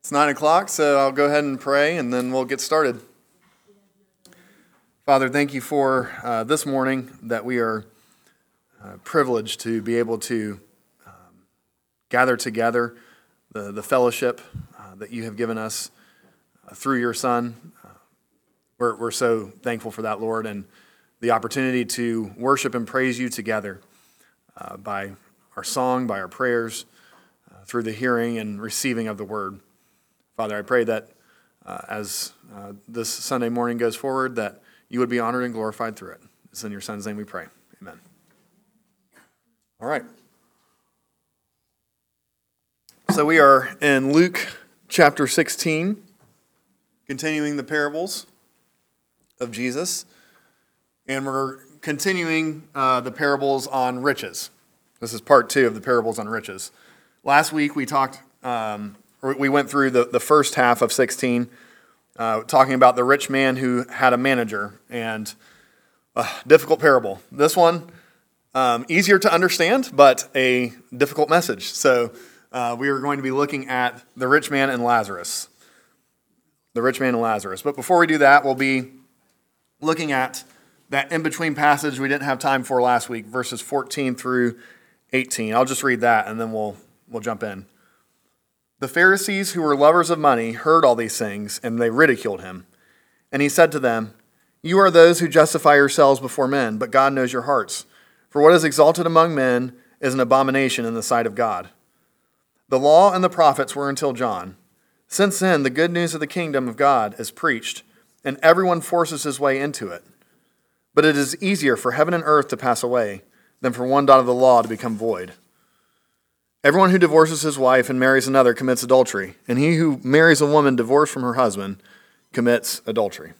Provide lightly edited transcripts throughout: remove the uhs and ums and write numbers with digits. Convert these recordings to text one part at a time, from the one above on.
It's 9 o'clock, so I'll go ahead and pray, and then we'll get started. Father, thank you for this morning that we are privileged to be able to gather together, the fellowship that you have given us through your Son. We're so thankful for that, Lord, and the opportunity to worship and praise you together by our song, by our prayers, through the hearing and receiving of the word. Father, I pray that as this Sunday morning goes forward, that you would be honored and glorified through it. It's in your Son's name we pray. Amen. All right. So we are in Luke chapter 16, continuing the parables of Jesus. And we're continuing the parables on riches. This is part 2 of the parables on riches. Last week we went through the first half of 16, talking about the rich man who had a manager, and a difficult parable. This one, easier to understand, but a difficult message. So we are going to be looking at the rich man and Lazarus. The rich man and Lazarus. But before we do that, we'll be looking at that in-between passage we didn't have time for last week, verses 14 through 18. I'll just read that, and then we'll jump in. The Pharisees, who were lovers of money, heard all these things, and they ridiculed him. And he said to them, "You are those who justify yourselves before men, but God knows your hearts. For what is exalted among men is an abomination in the sight of God. The law and the prophets were until John. Since then, the good news of the kingdom of God is preached, and everyone forces his way into it. But it is easier for heaven and earth to pass away than for one dot of the law to become void. Everyone who divorces his wife and marries another commits adultery, and he who marries a woman divorced from her husband commits adultery."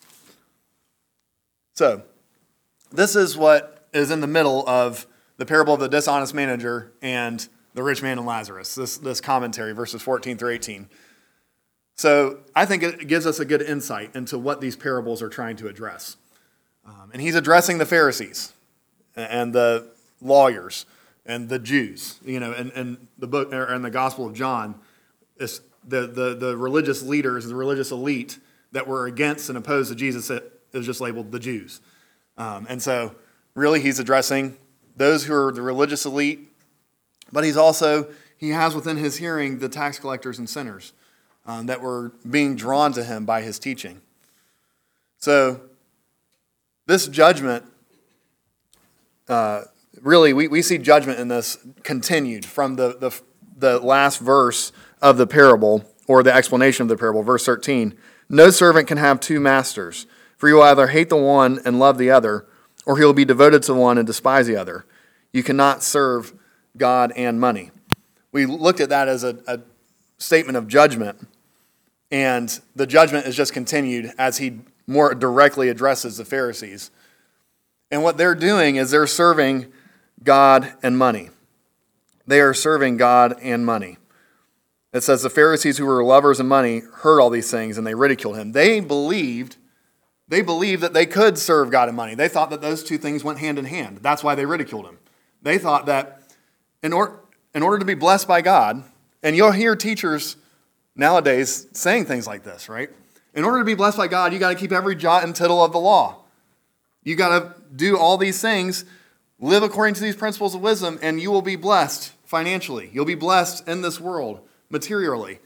So, this is what is in the middle of the parable of the dishonest manager and the rich man and Lazarus, this commentary, verses 14 through 18. So, I think it gives us a good insight into what these parables are trying to address. And he's addressing the Pharisees and the lawyers and the Jews, and the book and the Gospel of John is the religious leaders, the religious elite that were against and opposed to Jesus is just labeled the Jews. And so really he's addressing those who are the religious elite, but he has within his hearing the tax collectors and sinners that were being drawn to him by his teaching. So this judgment, really, we see judgment in this continued from the last verse of the parable, or the explanation of the parable, verse 13. "No servant can have two masters, for he will either hate the one and love the other, or he will be devoted to one and despise the other. You cannot serve God and money." We looked at that as a statement of judgment, and the judgment is just continued as he more directly addresses the Pharisees. And what they're doing is they're serving God and money. They are serving God and money. It says the Pharisees, who were lovers of money, heard all these things and they ridiculed him. They believed that they could serve God and money. They thought that those two things went hand in hand. That's why they ridiculed him. They thought that in order to be blessed by God, and you'll hear teachers nowadays saying things like this, right? In order to be blessed by God, you got to keep every jot and tittle of the law. You got to do all these things, live according to these principles of wisdom, and you will be blessed financially. You'll be blessed in this world, materially.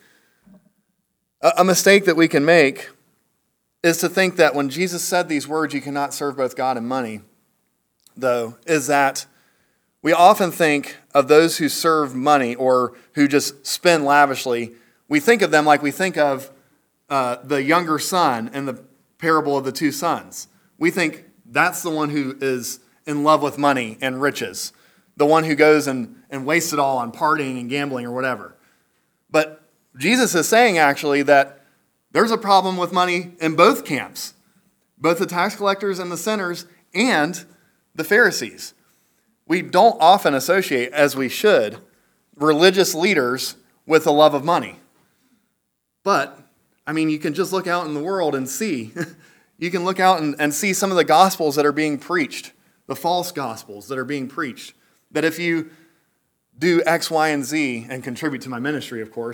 A mistake that we can make is to think that when Jesus said these words, "You cannot serve both God and money," though, is that we often think of those who serve money or who just spend lavishly. We think of them like we think of the younger son in the parable of the two sons. We think that's the one who is in love with money and riches, the one who goes and wastes it all on partying and gambling or whatever. But Jesus is saying actually that there's a problem with money in both camps, both the tax collectors and the sinners and the Pharisees. We don't often associate, as we should, religious leaders with a love of money. But, you can just look out in the world and see. You can look out and see some of the gospels that are being preached, the false gospels that are being preached, that if you do X, Y, and Z and contribute to my ministry, of course,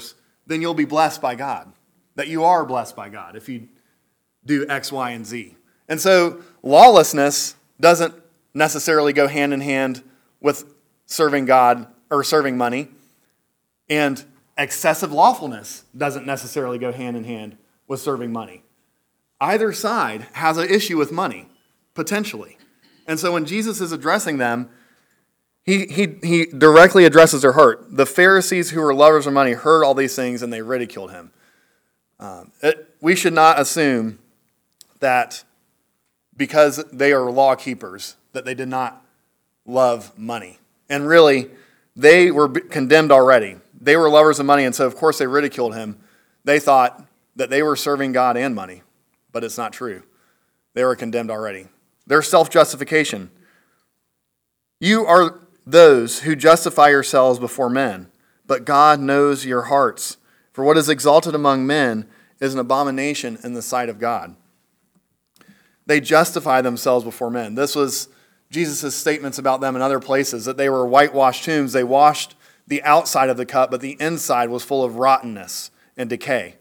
then you'll be blessed by God. That you are blessed by God if you do X, Y, and Z. And so lawlessness doesn't necessarily go hand in hand with serving God or serving money. And excessive lawfulness doesn't necessarily go hand in hand with serving money. Either side has an issue with money, potentially. And so when Jesus is addressing them, he directly addresses their heart. The Pharisees who were lovers of money heard all these things and they ridiculed him. We should not assume that because they are law keepers, that they did not love money. And really, they were condemned already. They were lovers of money, and so of course they ridiculed him. They thought that they were serving God and money, but it's not true. They were condemned already. Their self-justification. You are those who justify yourselves before men, but God knows your hearts. For what is exalted among men is an abomination in the sight of God. They justify themselves before men. This was Jesus' statements about them in other places, that they were whitewashed tombs. They washed the outside of the cup, but the inside was full of rottenness and decay.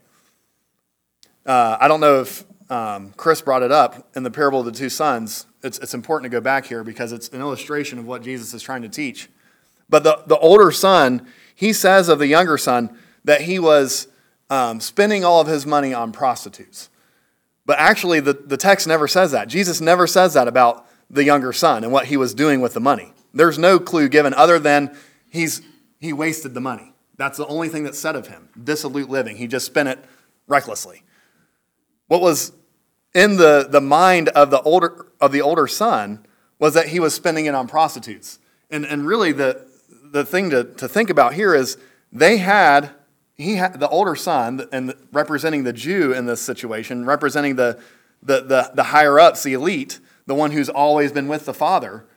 I don't know if Chris brought it up in the parable of the two sons. It's important to go back here because it's an illustration of what Jesus is trying to teach. But the older son, he says of the younger son that he was spending all of his money on prostitutes. But actually, the text never says that. Jesus never says that about the younger son and what he was doing with the money. There's no clue given other than he wasted the money. That's the only thing that's said of him. Dissolute living. He just spent it recklessly. What was in the mind of the older son was that he was spending it on prostitutes. And really the thing to think about here is he had the older son, and representing the Jew in this situation, representing the higher ups, the elite, the one who's always been with the father.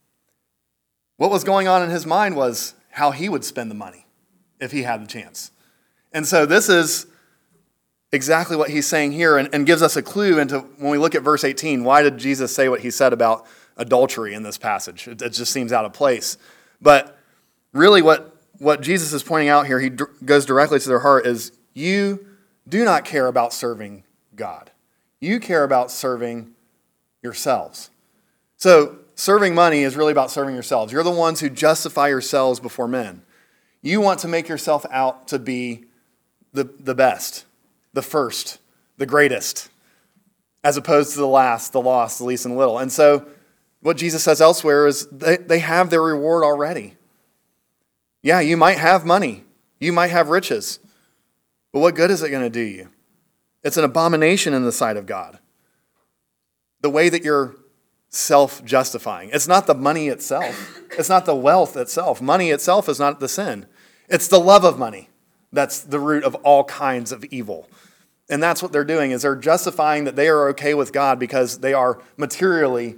What was going on in his mind was how he would spend the money if he had the chance. And so this is exactly what he's saying here and gives us a clue into, when we look at verse 18, why did Jesus say what he said about adultery in this passage? It just seems out of place. But really what Jesus is pointing out here, he goes directly to their heart, is you do not care about serving God. You care about serving yourselves. So serving money is really about serving yourselves. You're the ones who justify yourselves before men. You want to make yourself out to be the best, the first, the greatest, as opposed to the last, the lost, the least, and little. And so what Jesus says elsewhere is they have their reward already. Yeah, you might have money. You might have riches. But what good is it going to do you? It's an abomination in the sight of God. The way that you're self-justifying. It's not the money itself. It's not the wealth itself. Money itself is not the sin. It's the love of money that's the root of all kinds of evil. And that's what they're doing, is they're justifying that they are okay with God because they are materially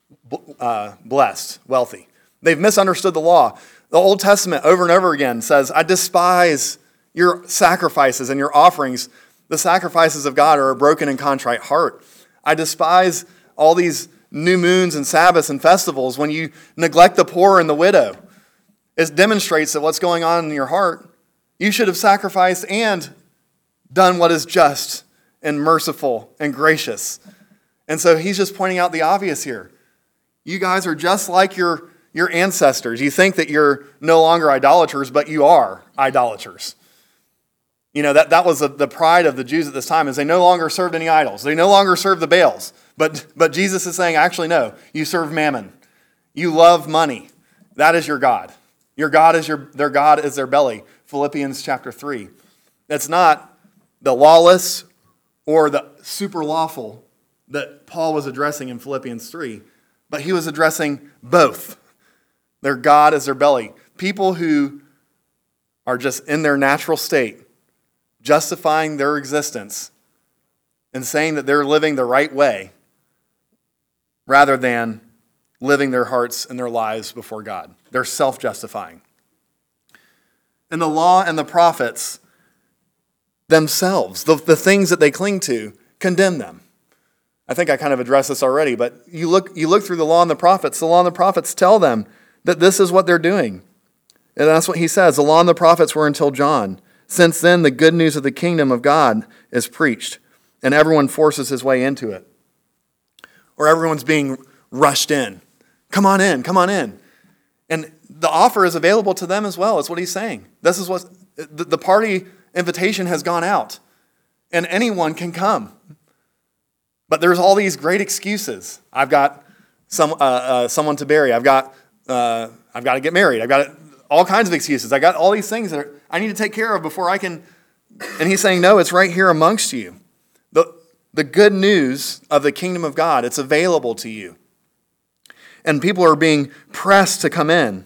blessed, wealthy. They've misunderstood the law. The Old Testament over and over again says, I despise your sacrifices and your offerings. The sacrifices of God are a broken and contrite heart. I despise all these new moons and Sabbaths and festivals when you neglect the poor and the widow. It demonstrates that what's going on in your heart, you should have sacrificed and done what is just and merciful and gracious. And so he's just pointing out the obvious here. You guys are just like your ancestors. You think that you're no longer idolaters, but you are idolaters. You know, that was the pride of the Jews at this time, is they no longer served any idols. They no longer served the Baals. But Jesus is saying, actually, no, you serve mammon. You love money. That is your God. Your God is their God is their belly. Philippians chapter 3. It's not the lawless or the super lawful that Paul was addressing in Philippians 3, but he was addressing both. Their God is their belly. People who are just in their natural state, justifying their existence and saying that they're living the right way rather than living their hearts and their lives before God. They're self-justifying. And the law and the prophets themselves, the things that they cling to, condemn them. I think I kind of addressed this already, but you look through the law and the prophets tell them that this is what they're doing. And that's what he says. The law and the prophets were until John. Since then, the good news of the kingdom of God is preached, and everyone forces his way into it. Or everyone's being rushed in. Come on in, come on in. And the offer is available to them as well. That's what he's saying. This is what the party invitation has gone out, and anyone can come. But there's all these great excuses. I've got someone to bury. I've got to get married. I've got all kinds of excuses. I got all these things that I need to take care of before I can. And he's saying, no, it's right here amongst you. The good news of the kingdom of God, it's available to you. And people are being pressed to come in.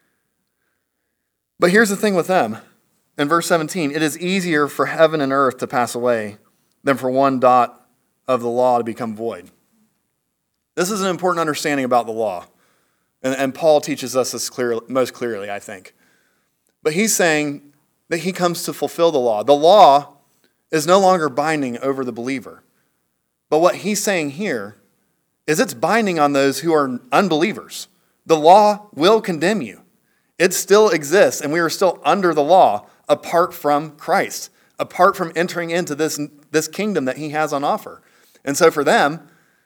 But here's the thing with them. In verse 17, it is easier for heaven and earth to pass away than for one dot of the law to become void. This is an important understanding about the law. And Paul teaches us this most clearly, I think. But he's saying that he comes to fulfill the law. The law is no longer binding over the believer. But what he's saying here is it's binding on those who are unbelievers. The law will condemn you. It still exists, and we are still under the law apart from Christ, apart from entering into this kingdom that he has on offer. And so for them,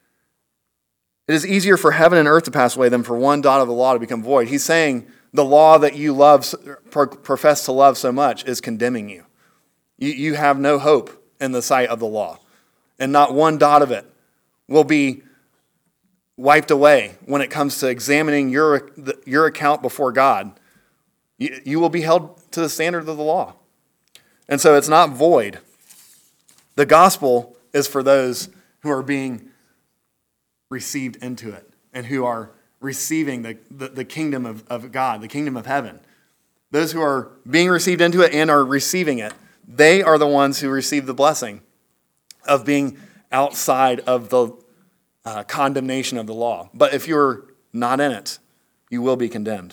it is easier for heaven and earth to pass away than for one dot of the law to become void. He's saying the law that you love, profess to love so much is condemning you. You have no hope in the sight of the law. And not one dot of it will be wiped away when it comes to examining your account before God. You will be held to the standard of the law. And so it's not void. The gospel is for those who are being received into it and who are receiving the kingdom of God, the kingdom of heaven. Those who are being received into it and are receiving it, they are the ones who receive the blessing of being outside of the condemnation of the law. But if you're not in it, you will be condemned.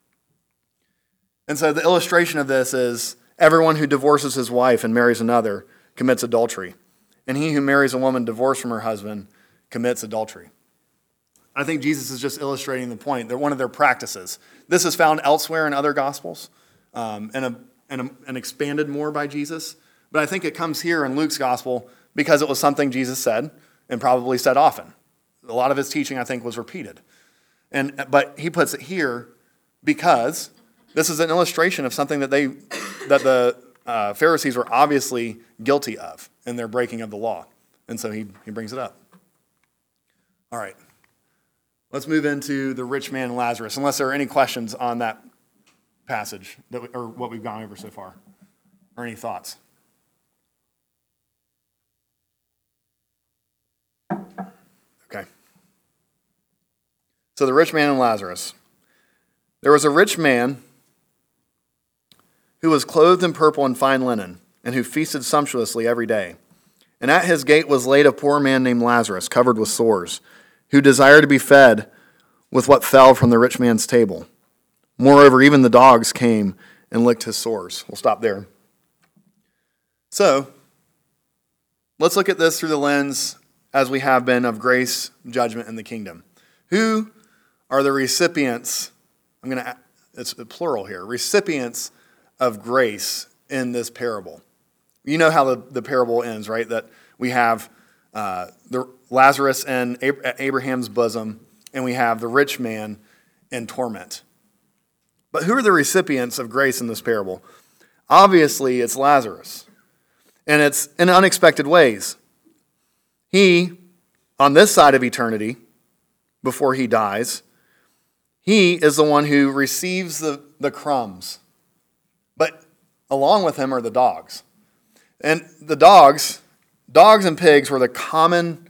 And so the illustration of this is everyone who divorces his wife and marries another commits adultery. And he who marries a woman divorced from her husband commits adultery. I think Jesus is just illustrating the point. They're one of their practices. This is found elsewhere in other Gospels and expanded more by Jesus. But I think it comes here in Luke's Gospel because it was something Jesus said and probably said often. A lot of his teaching, I think, was repeated. But he puts it here because this is an illustration of something that the Pharisees were obviously guilty of in their breaking of the law. And so he brings it up. All right. Let's move into the rich man and Lazarus, unless there are any questions on that passage or what we've gone over so far, or any thoughts. Okay. So the rich man and Lazarus. There was a rich man who was clothed in purple and fine linen, and who feasted sumptuously every day. And at his gate was laid a poor man named Lazarus, covered with sores, who desired to be fed with what fell from the rich man's table. Moreover, even the dogs came and licked his sores. We'll stop there. So, let's look at this through the lens, as we have been, of grace, judgment, and the kingdom. Who are the recipients, it's plural here, recipients of grace in this parable? You know how the parable ends, right? That we have the Lazarus in Abraham's bosom, and we have the rich man in torment. But who are the recipients of grace in this parable? Obviously, it's Lazarus. And it's in unexpected ways. He, on this side of eternity, before he dies, he is the one who receives the crumbs. But along with him are the dogs. And the dogs and pigs were the common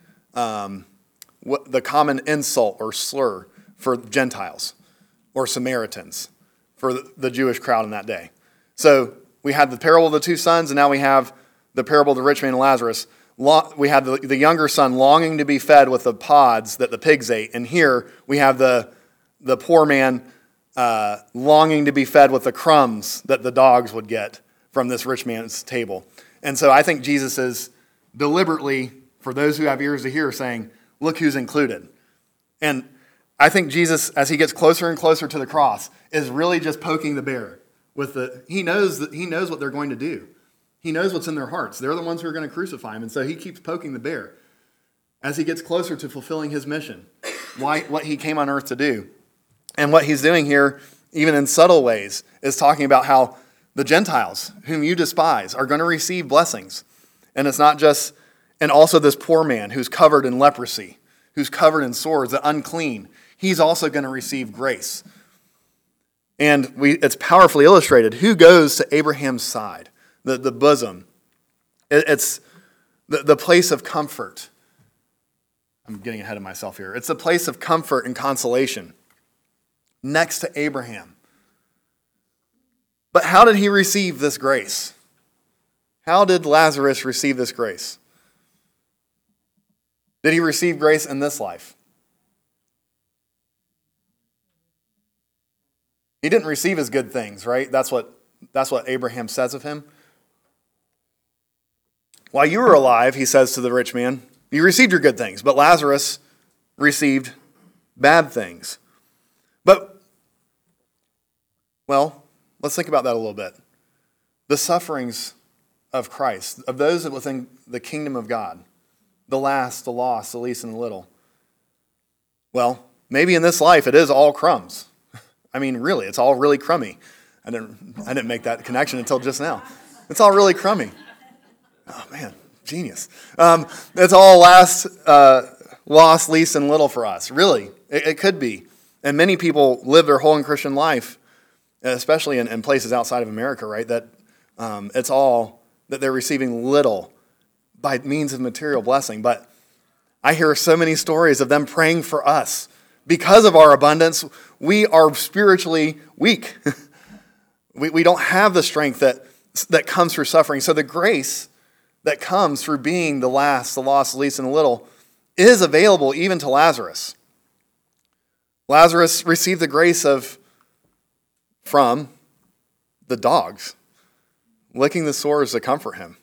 insult or slur for Gentiles or Samaritans for the Jewish crowd in that day. So we had the parable of the two sons, and now we have the parable of the rich man and Lazarus. We had the younger son longing to be fed with the pods that the pigs ate, and here we have the poor man longing to be fed with the crumbs that the dogs would get from this rich man's table. And so I think Jesus is deliberately, for those who have ears to hear, saying, look who's included. And I think Jesus, as he gets closer and closer to the cross, is really just poking the bear. He knows what they're going to do. He knows what's in their hearts. They're the ones who are going to crucify him. And so he keeps poking the bear as he gets closer to fulfilling his mission, what he came on earth to do. And what he's doing here, even in subtle ways, is talking about how the Gentiles, whom you despise, are going to receive blessings. And it's not just, and also this poor man who's covered in leprosy, who's covered in sores, the unclean, he's also going to receive grace. And it's powerfully illustrated. Who goes to Abraham's side? The bosom. It's the place of comfort. I'm getting ahead of myself here. It's the place of comfort and consolation next to Abraham. But how did he receive this grace? How did Lazarus receive this grace? Did he receive grace in this life? He didn't receive his good things, right? That's what Abraham says of him. While you were alive, he says to the rich man, you received your good things, but Lazarus received bad things. But, well, let's think about that a little bit. The sufferings of Christ, of those within the kingdom of God, the last, the lost, the least, and the little. Well, maybe in this life it is all crumbs. I mean, really, it's all really crummy. I didn't make that connection until just now. It's all really crummy. Oh man, genius. It's all lost, least, and little for us. Really, it could be. And many people live their whole Christian life, especially in places outside of America, right? That it's all that they're receiving little by means of material blessing. But I hear so many stories of them praying for us. Because of our abundance, we are spiritually weak. we don't have the strength that comes through suffering. So the grace that comes through being the last, the lost, the least, and the little is available even to Lazarus. Lazarus received the grace from the dogs, licking the sores to comfort him.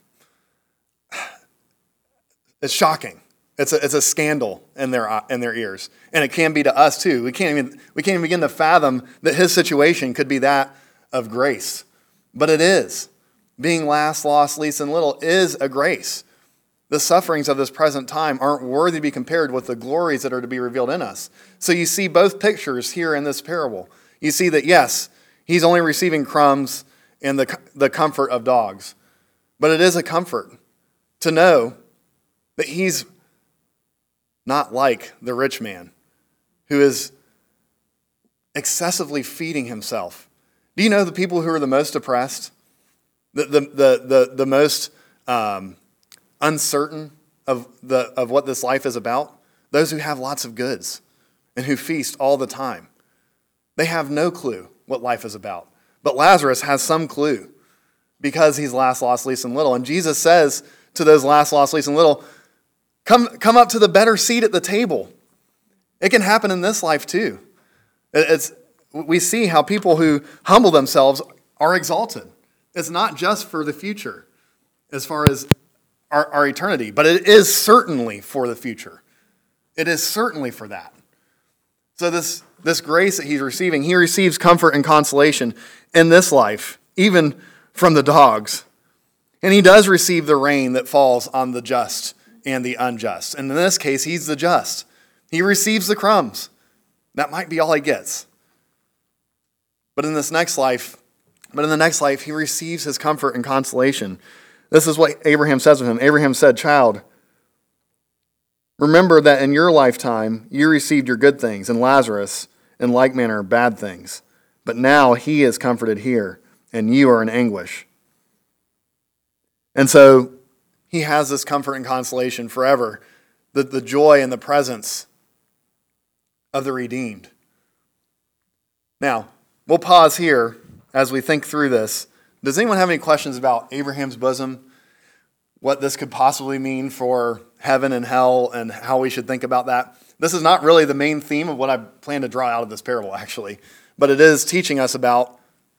It's shocking. It's a scandal in their ears, and it can be to us too. We can't even begin to fathom that his situation could be that of grace, but it is. Being last, lost, least, and little is a grace. The sufferings of this present time aren't worthy to be compared with the glories that are to be revealed in us. So you see both pictures here in this parable. You see that yes, he's only receiving crumbs and the comfort of dogs, but it is a comfort to know that he's not like the rich man who is excessively feeding himself. Do you know the people who are the most depressed, the most uncertain of what this life is about? Those who have lots of goods and who feast all the time. They have no clue what life is about. But Lazarus has some clue because he's last, lost, least, and little. And Jesus says to those last, lost, least, and little, Come up to the better seat at the table. It can happen in this life too. We see how people who humble themselves are exalted. It's not just for the future as far as our eternity, but it is certainly for the future. It is certainly for that. So this grace that he's receiving, he receives comfort and consolation in this life, even from the dogs. And he does receive the rain that falls on the just and the unjust. And in this case, he's the just. He receives the crumbs. That might be all he gets. But in the next life, he receives his comfort and consolation. This is what Abraham says of him. Abraham said, "Child, remember that in your lifetime you received your good things, and Lazarus in like manner bad things. But now he is comforted here, and you are in anguish." And so he has this comfort and consolation forever, the joy and the presence of the redeemed. Now, we'll pause here as we think through this. Does anyone have any questions about Abraham's bosom? What this could possibly mean for heaven and hell and how we should think about that? This is not really the main theme of what I plan to draw out of this parable, actually. But it is teaching us about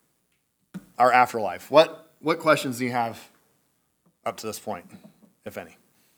our afterlife. What questions do you have up to this point, if any?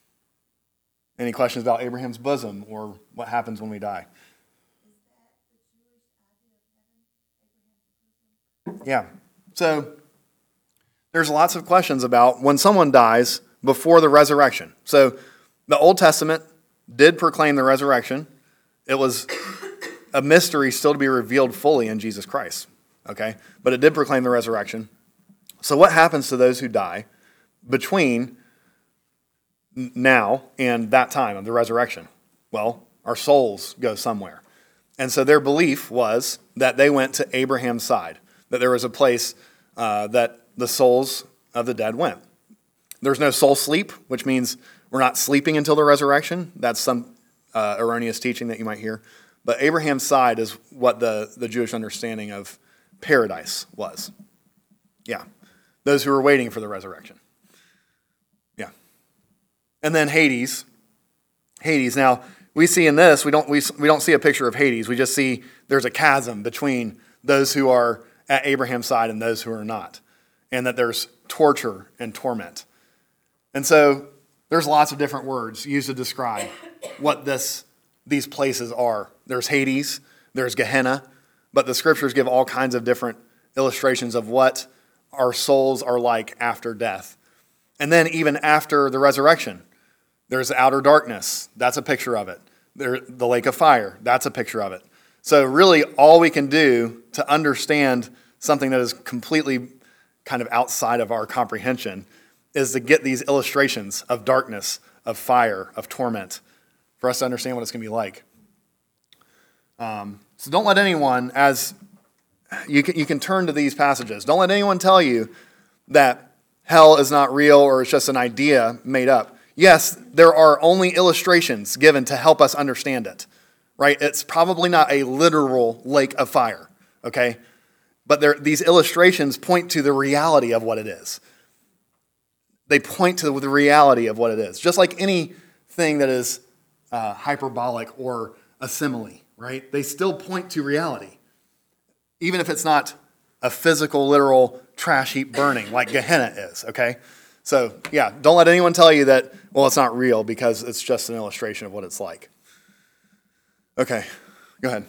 Any questions about Abraham's bosom or what happens when we die? Yeah. So there's lots of questions about when someone dies before the resurrection. So the Old Testament did proclaim the resurrection. It was a mystery still to be revealed fully in Jesus Christ, okay? But it did proclaim the resurrection. So what happens to those who die between now and that time of the resurrection? Well, our souls go somewhere. And so their belief was that they went to Abraham's side, that there was a place that the souls of the dead went. There's no soul sleep, which means we're not sleeping until the resurrection. That's some erroneous teaching that you might hear. But Abraham's side is what the Jewish understanding of paradise was. Yeah. Those who were waiting for the resurrection. Yeah. And then Hades. Hades. Now, we see in this, we don't see a picture of Hades. We just see there's a chasm between those who are at Abraham's side and those who are not. And that there's torture and torment. And so there's lots of different words used to describe what these places are. There's Hades, there's Gehenna, but the scriptures give all kinds of different illustrations of what our souls are like after death. And then even after the resurrection, there's outer darkness. That's a picture of it. The lake of fire. That's a picture of it. So really all we can do to understand something that is completely kind of outside of our comprehension is to get these illustrations of darkness, of fire, of torment, for us to understand what it's going to be like. So don't let anyone, as you can turn to these passages, don't let anyone tell you that hell is not real or it's just an idea made up. Yes, there are only illustrations given to help us understand it, right? It's probably not a literal lake of fire, okay? But these illustrations point to the reality of what it is. They point to the reality of what it is. Just like anything that is hyperbolic or a simile, right? They still point to reality. Even if it's not a physical, literal trash heap burning like Gehenna is, okay? So, yeah, don't let anyone tell you that, well, it's not real because it's just an illustration of what it's like. Okay, go ahead.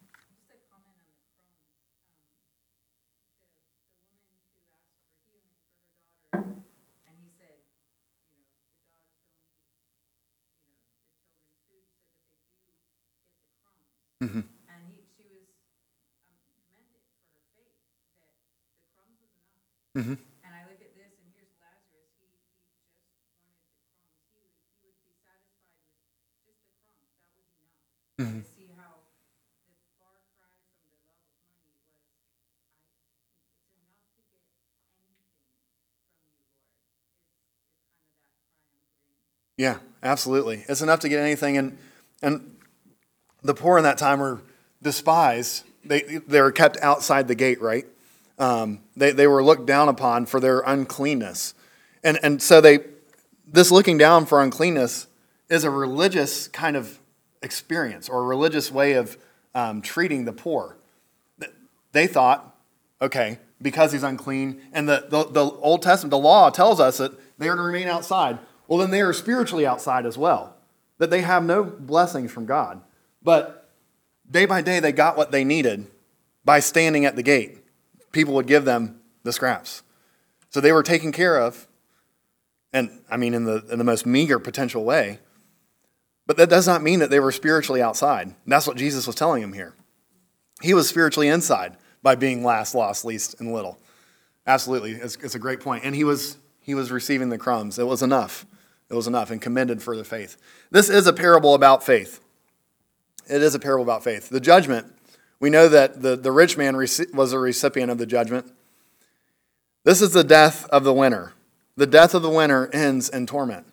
Mm-hmm. And she was commended for her faith that the crumbs was enough. Mm-hmm. And I look at this, and here's Lazarus. He just wanted the crumbs. He would be satisfied with just the crumbs. That was enough. Mm-hmm. To see how the far cry from the love of money was, it's enough to get anything from you, Lord. Is kind of that cry I'm getting. Yeah, absolutely. It's enough to get anything, and the poor in that time were despised. They were kept outside the gate, right? They were looked down upon for their uncleanness. And so this looking down for uncleanness is a religious kind of experience or a religious way of treating the poor. They thought, okay, because he's unclean, and the Old Testament, the law tells us that they are to remain outside. Well, then they are spiritually outside as well, that they have no blessings from God. But day by day, they got what they needed by standing at the gate. People would give them the scraps. So they were taken care of, and I mean in the most meager potential way. But that does not mean that they were spiritually outside. And that's what Jesus was telling them here. He was spiritually inside by being last, lost, least, and little. Absolutely, it's a great point. And he was receiving the crumbs. It was enough. It was enough and commended for the faith. This is a parable about faith. It is a parable about faith. The judgment, we know that the rich man was a recipient of the judgment. This is the death of the winner. The death of the winner ends in torment.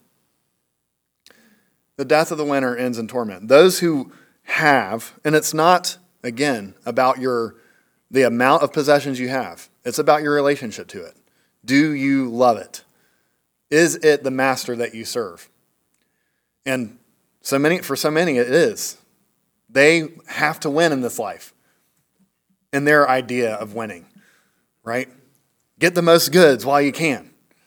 The death of the winner ends in torment. Those who have, and it's not, again, about the amount of possessions you have. It's about your relationship to it. Do you love it? Is it the master that you serve? And for so many, it is. They have to win in this life in their idea of winning, right? Get the most goods while you can.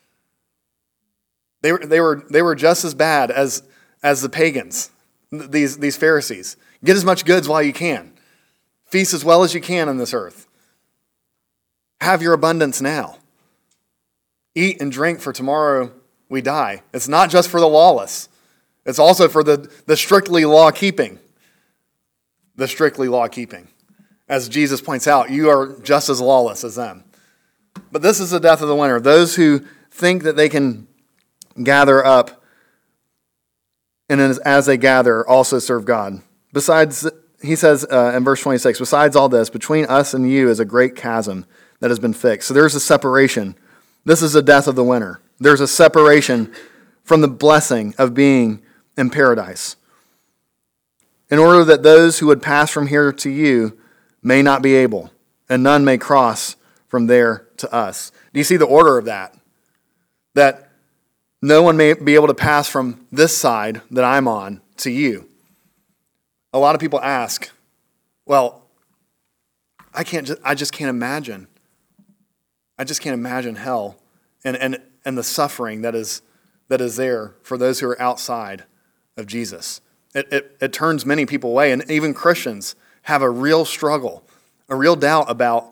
They were just as bad as the pagans, these Pharisees. Get as much goods while you can. Feast as well as you can on this earth. Have your abundance now. Eat and drink, for tomorrow we die. It's not just for the lawless. It's also for the strictly law-keeping. The strictly law-keeping. As Jesus points out, you are just as lawless as them. But this is the death of the winner. Those who think that they can gather up, and as they gather, also serve God. Besides, he says in verse 26, besides all this, between us and you is a great chasm that has been fixed. So there's a separation. This is the death of the winner. There's a separation from the blessing of being in paradise, in order that those who would pass from here to you may not be able, and none may cross from there to us. Do you see the order of that? That no one may be able to pass from this side that I'm on to you. A lot of people ask, well, I just can't imagine. I just can't imagine hell and the suffering that is there for those who are outside of Jesus. It turns many people away, and even Christians have a real struggle, a real doubt about,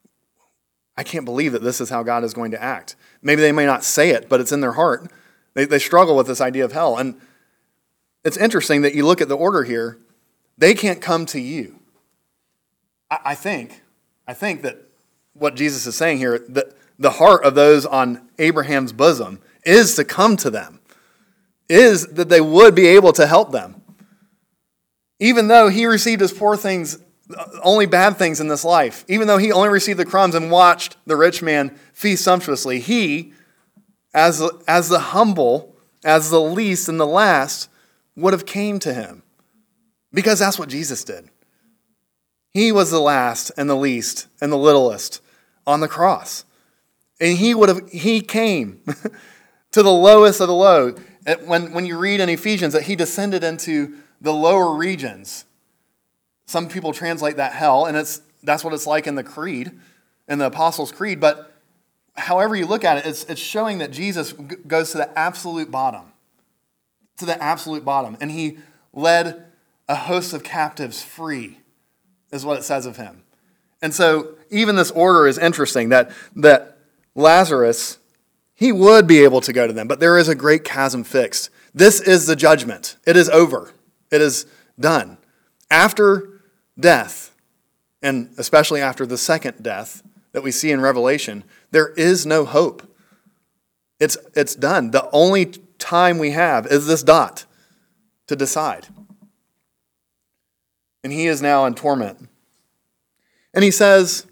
I can't believe that this is how God is going to act. Maybe they may not say it, but it's in their heart. They struggle with this idea of hell. And it's interesting that you look at the order here. They can't come to you. I think that what Jesus is saying here, that the heart of those on Abraham's bosom is to come to them, is that they would be able to help them. Even though he received his poor things, only bad things in this life, even though he only received the crumbs and watched the rich man feast sumptuously, he, as the humble, as the least and the last, would have came to him. Because that's what Jesus did. He was the last and the least and the littlest on the cross. And he came to the lowest of the low. When you read in Ephesians that he descended into the lower regions, some people translate that hell, and that's what it's like in the creed, in the Apostles' Creed. But however you look at it, it's showing that Jesus goes to the absolute bottom. To the absolute bottom. And he led a host of captives free, is what it says of him. And so even this order is interesting, that Lazarus, he would be able to go to them, but there is a great chasm fixed. This is the judgment. It is over. It is done. After death, and especially after the second death that we see in Revelation, there is no hope. It's done. The only time we have is this dot to decide. And he is now in torment. And he says,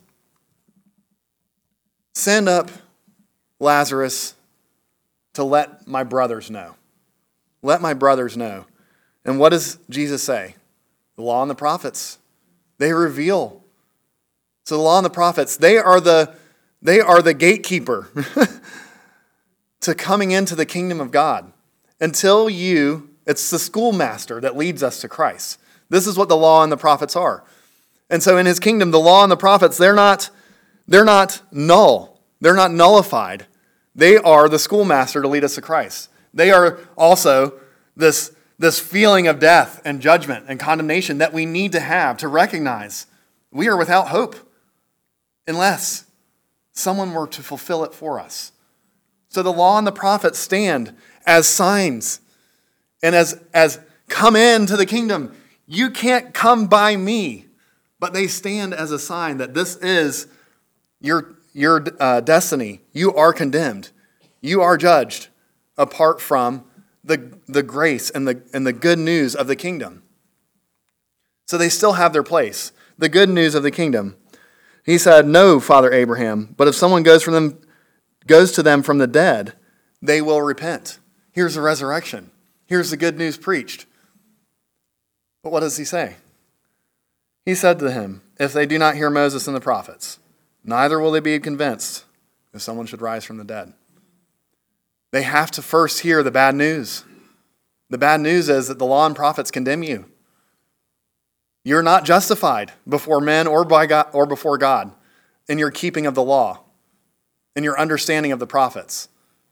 send up Lazarus to let my brothers know. Let my brothers know. And what does Jesus say? The law and the prophets, they reveal. So the law and the prophets, they are the gatekeeper to coming into the kingdom of God. It's the schoolmaster that leads us to Christ. This is what the law and the prophets are. And so in his kingdom, the law and the prophets, they're not null. They're not nullified. They are the schoolmaster to lead us to Christ. They are also this feeling of death and judgment and condemnation that we need to have to recognize we are without hope unless someone were to fulfill it for us. So the law and the prophets stand as signs and as come into the kingdom. You can't come by me, but they stand as a sign that this is your destiny. You are condemned. You are judged apart from the grace and the good news of the kingdom. So they still have their place. The good news of the kingdom. He said, no, Father Abraham, but if someone goes to them from the dead, they will repent. Here's the resurrection. Here's the good news preached. But what does he say? He said to him, if they do not hear Moses and the prophets, neither will they be convinced if someone should rise from the dead. They have to first hear the bad news. The bad news is that the law and prophets condemn you. You're not justified before men or by God or before God in your keeping of the law, in your understanding of the prophets.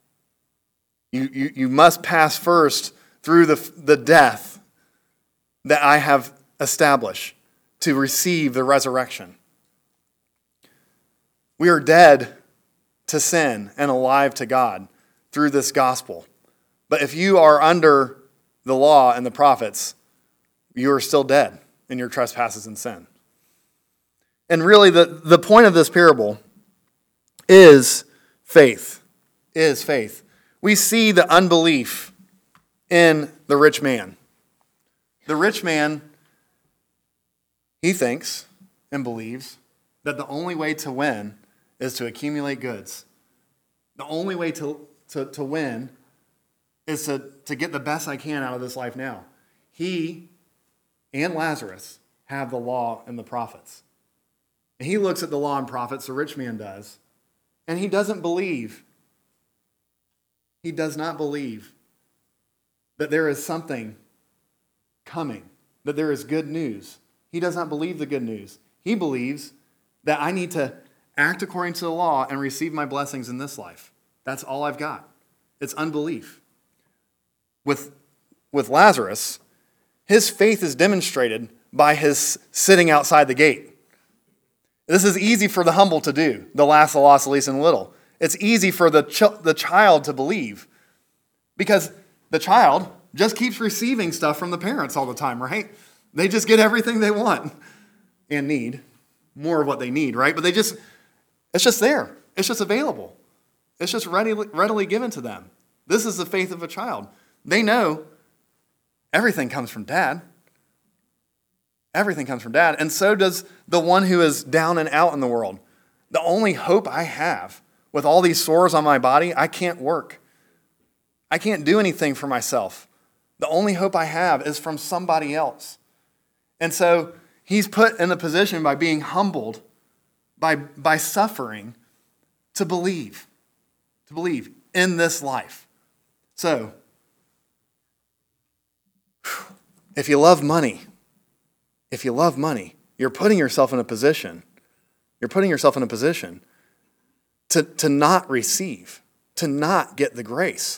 You must pass first through the death that I have established to receive the resurrection. We are dead to sin and alive to God through this gospel. But if you are under the law and the prophets, you are still dead in your trespasses and sin. And really, the point of this parable is faith. Is faith. We see the unbelief in the rich man. The rich man, he thinks and believes that the only way to win is to accumulate goods. The only way to win is to get the best I can out of this life now. He and Lazarus have the law and the prophets. And he looks at the law and prophets, the rich man does, and he doesn't believe. He does not believe that there is something coming, that there is good news. He does not believe the good news. He believes that I need to act according to the law and receive my blessings in this life. That's all I've got. It's unbelief. With Lazarus, his faith is demonstrated by his sitting outside the gate. This is easy for the humble to do, the last, the lost, the least, and the little. It's easy for the child to believe because the child just keeps receiving stuff from the parents all the time, right? They just get everything they want and need, more of what they need, right? But it's just there. It's just available. It's just readily given to them. This is the faith of a child. They know everything comes from Dad. Everything comes from Dad. And so does the one who is down and out in the world. The only hope I have with all these sores on my body, I can't work. I can't do anything for myself. The only hope I have is from somebody else. And so he's put in the position by being humbled, by suffering, to believe in this life. So, if you love money, you're putting yourself in a position. To not receive, to not get the grace.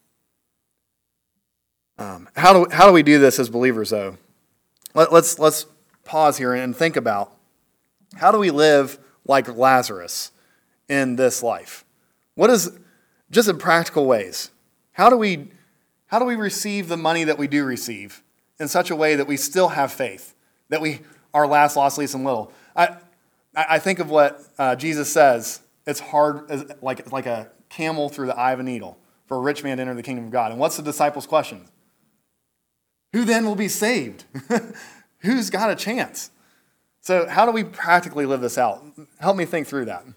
How do we do this as believers, though? Let's pause here and think about how do we live like Lazarus in this life? What is, just in practical ways, how do we receive the money that we do receive in such a way that we still have faith, that we are last, lost, least, and little? I think of what Jesus says. It's hard, like a camel through the eye of a needle for a rich man to enter the kingdom of God. And what's the disciples' question? Who then will be saved? Who's got a chance? So how do we practically live this out? Help me think through that.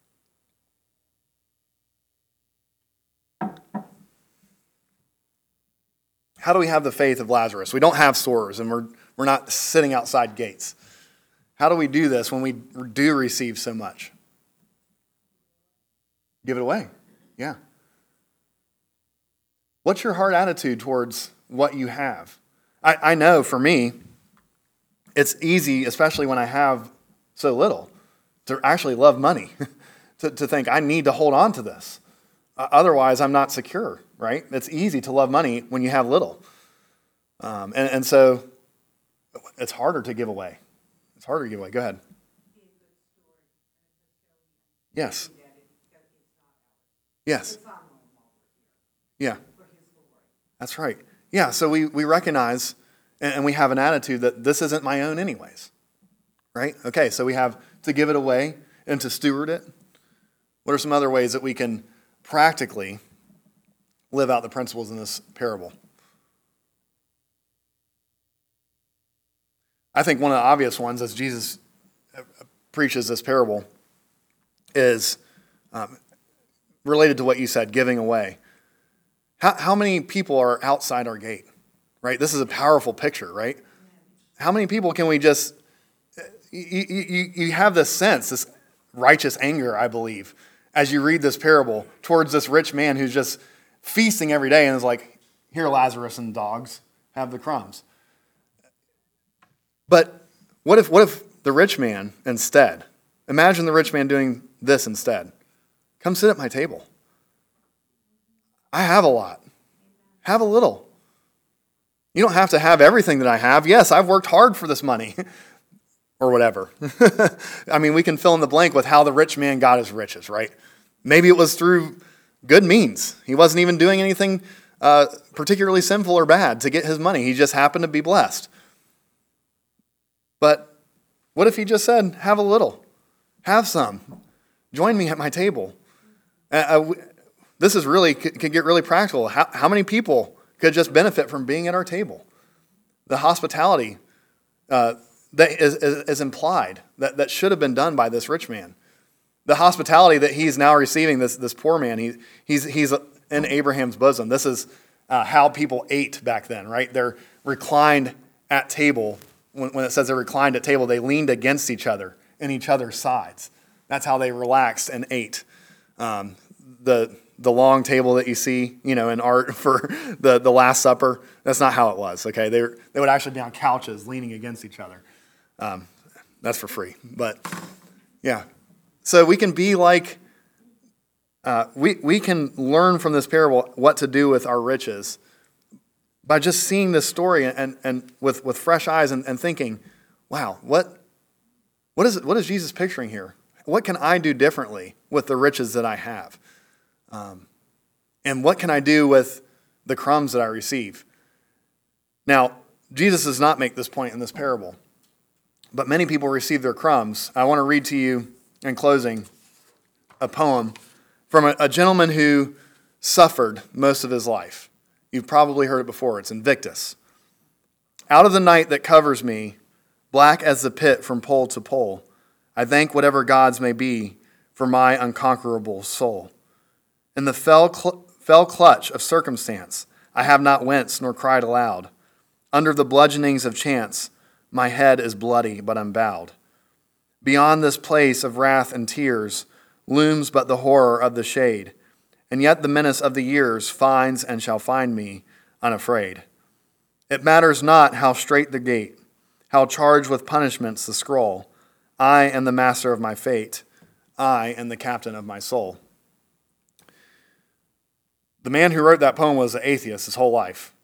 How do we have the faith of Lazarus? We don't have sores and we're not sitting outside gates. How do we do this when we do receive so much? Give it away. Yeah. What's your heart attitude towards what you have? I know for me, it's easy, especially when I have so little, to actually love money, to think I need to hold on to this. Otherwise, I'm not secure, right? It's easy to love money when you have little. And so it's harder to give away. It's harder to give away. Go ahead. Yes. Yes. Yeah. That's right. Yeah, so we recognize and we have an attitude that this isn't my own anyways. Right? Okay, so we have to give it away and to steward it. What are some other ways that we can practically live out the principles in this parable? I think one of the obvious ones as Jesus preaches this parable is related to what you said, giving away. How many people are outside our gate, right? This is a powerful picture, right? How many people can we just, you have this sense, this righteous anger, I believe, as you read this parable towards this rich man who's just feasting every day and is like, here, Lazarus and dogs, have the crumbs. But what if the rich man instead, imagine the rich man doing this instead. Come sit at my table. I have a lot. Have a little. You don't have to have everything that I have. Yes, I've worked hard for this money. or whatever. I mean, we can fill in the blank with how the rich man got his riches, right? Maybe it was through good means. He wasn't even doing anything particularly sinful or bad to get his money. He just happened to be blessed. But what if he just said, have a little, have some, join me at my table? This is really could get really practical. How many people could just benefit from being at our table? The hospitality that is implied, that should have been done by this rich man. The hospitality that he's now receiving, this poor man, he's in Abraham's bosom. This is how people ate back then, right? They're reclined at table. When it says they reclined at table, they leaned against each other and each other's sides. That's how they relaxed and ate. The long table that you see, in art for the Last Supper, that's not how it was. Okay, they would actually be on couches leaning against each other. That's for free, but yeah. So we can be like, we can learn from this parable what to do with our riches by just seeing this story and with fresh eyes and thinking, wow, what is Jesus picturing here? What can I do differently with the riches that I have? And what can I do with the crumbs that I receive? Now, Jesus does not make this point in this parable, but many people receive their crumbs. I want to read to you, in closing, a poem from a gentleman who suffered most of his life. You've probably heard it before. It's Invictus. Out of the night that covers me, black as the pit from pole to pole, I thank whatever gods may be for my unconquerable soul. In the fell clutch of circumstance, I have not winced nor cried aloud. Under the bludgeonings of chance, my head is bloody, but I'm bowed. Beyond this place of wrath and tears looms but the horror of the shade, and yet the menace of the years finds and shall find me unafraid. It matters not how strait the gate, how charged with punishments the scroll. I am the master of my fate. I am the captain of my soul. The man who wrote that poem was an atheist his whole life.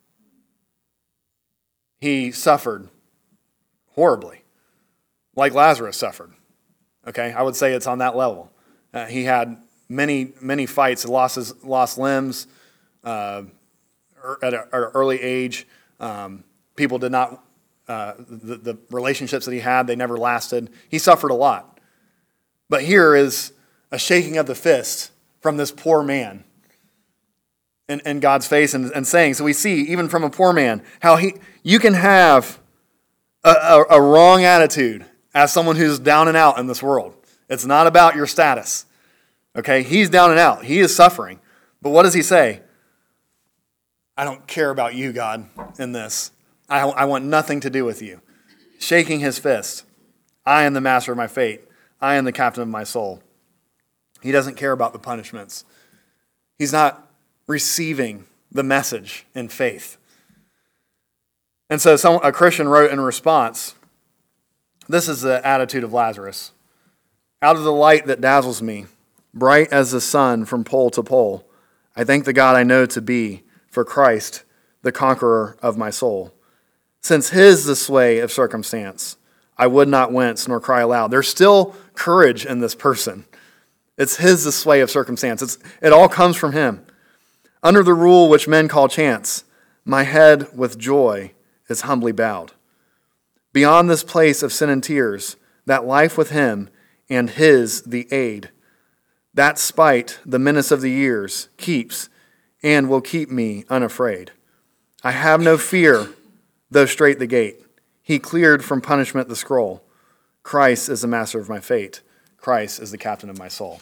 He suffered horribly, like Lazarus suffered. Okay, I would say it's on that level. He had many fights, lost limbs at an early age. People did not, the relationships that he had, they never lasted. He suffered a lot. But here is a shaking of the fist from this poor man in God's face and saying, so we see, even from a poor man, how you can have a wrong attitude as someone who's down and out in this world. It's not about your status. Okay, he's down and out. He is suffering. But what does he say? I don't care about you, God, in this. I want nothing to do with you. Shaking his fist. I am the master of my fate. I am the captain of my soul. He doesn't care about the punishments. He's not receiving the message in faith. And so a Christian wrote in response, this is the attitude of Lazarus. Out of the light that dazzles me, bright as the sun from pole to pole, I thank the God I know to be, for Christ, the conqueror of my soul. Since his the sway of circumstance, I would not wince nor cry aloud. There's still courage in this person. It's his the sway of circumstance. It all comes from him. Under the rule which men call chance, my head with joy is humbly bowed. Beyond this place of sin and tears, that life with him and his the aid, that spite the menace of the years keeps and will keep me unafraid. I have no fear, though strait the gate. He cleared from punishment the scroll. Christ is the master of my fate. Christ is the captain of my soul.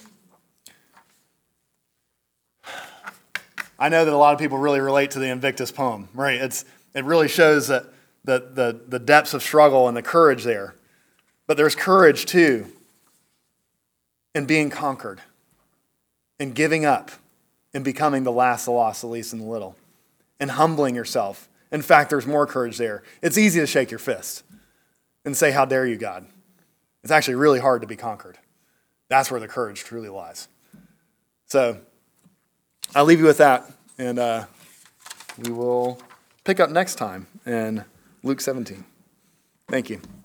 I know that a lot of people really relate to the Invictus poem, right? It really shows that the depths of struggle and the courage there. But there's courage too in being conquered, in giving up, in becoming the last, the lost, the least, and the little, and humbling yourself. In fact, there's more courage there. It's easy to shake your fist and say, how dare you, God? It's actually really hard to be conquered. That's where the courage truly lies. So I'll leave you with that, and we will pick up next time in Luke 17. Thank you.